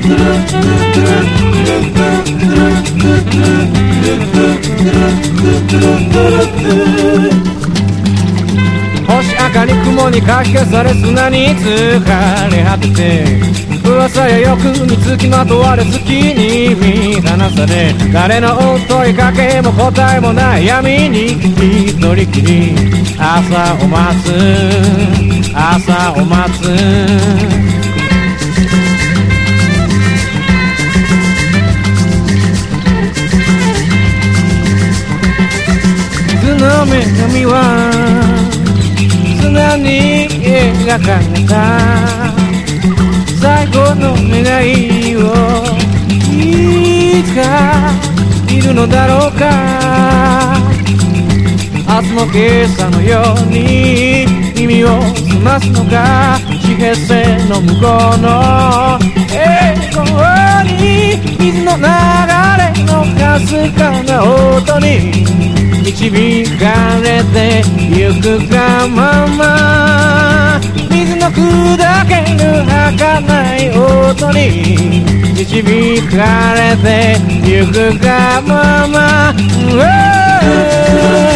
星赤に雲にかき消され砂に疲れ果てて噂や欲につきまとわれ好きに見放され誰の問いかけも答えもない闇に一人きり朝を待つ朝を待つ水の女神は砂に描かれた最後の願いをいつか見るのだろうか明日も今朝のように耳を澄ますのか地平線の向こうの栄光に水の流れのかすかな音に導かれてゆくがまま水の砕ける儚い音に導かれてゆくがまま